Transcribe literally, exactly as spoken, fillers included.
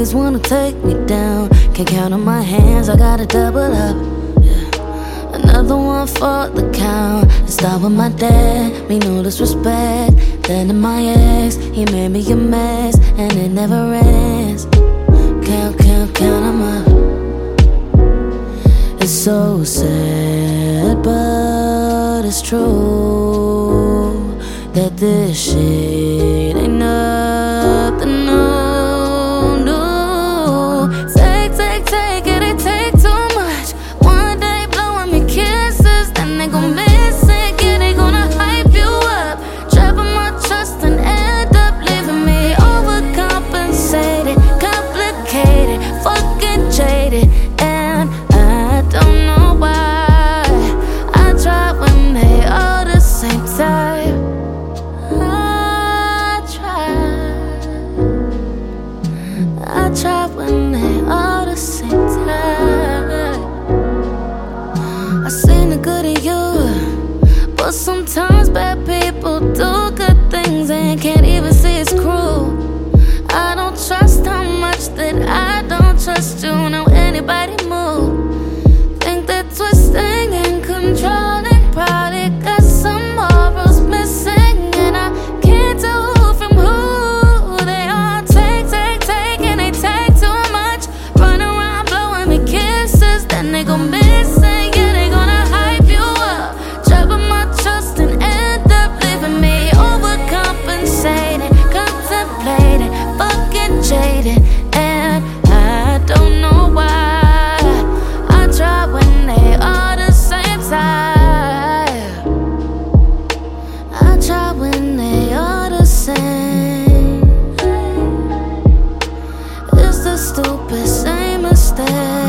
niggas wanna take me down. Can't count on my hands, I gotta double up. Yeah. Another one for the count. It started with my dad, me no disrespect. Then to my ex, he made me a mess, and it never ends. Count, count, count 'em up. It's so sad, but it's true that this shit ain't nothing new, new. Take, take, take it, it take too much. One day blowing me kisses, then they gon' miss it, yeah, they gonna hype you up. Trapping my trust and end up leaving me overcompensated, complicated, fucking jaded. And I don't know why I try when they all the same type. I try, I try when they all the same type. I seen the good in you, but sometimes bad people do good things and can't even see it's cruel. I don't trust how much that I don't trust you. Now anybody move, think they're twisting and controlling, probably got some morals missing, and I can't tell who from who. They all take, take, take, and they take too much. Run around blowing me kisses, then they gon' miss it, yeah, they gonna hype you up. Trapping my trust and end up leaving me overcompensated, contemplated, fucking jaded. And I don't know why I try when they are the same type. I try when they are the same. It's the stupid same mistake.